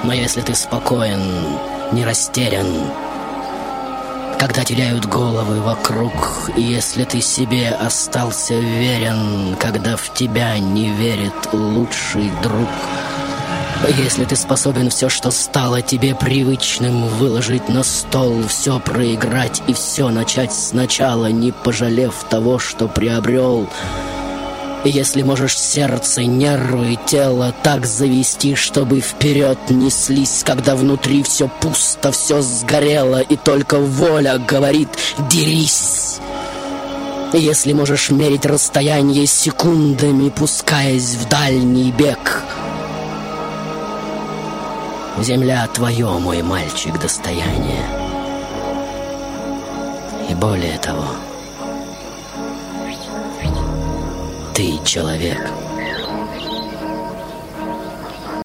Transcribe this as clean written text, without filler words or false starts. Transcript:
Но если ты спокоен, не растерян, когда теряют головы вокруг, и если ты себе остался верен, когда в тебя не верит лучший друг, если ты способен все, что стало тебе привычным, выложить на стол, все проиграть и все начать сначала, не пожалев того, что приобрел, и если можешь сердце, нервы, тело так завести, чтобы вперед неслись, когда внутри все пусто, все сгорело, и только воля говорит «дерись». И если можешь мерить расстояние секундами, пускаясь в дальний бег, земля твое, мой мальчик, достояние. И более того, ты человек.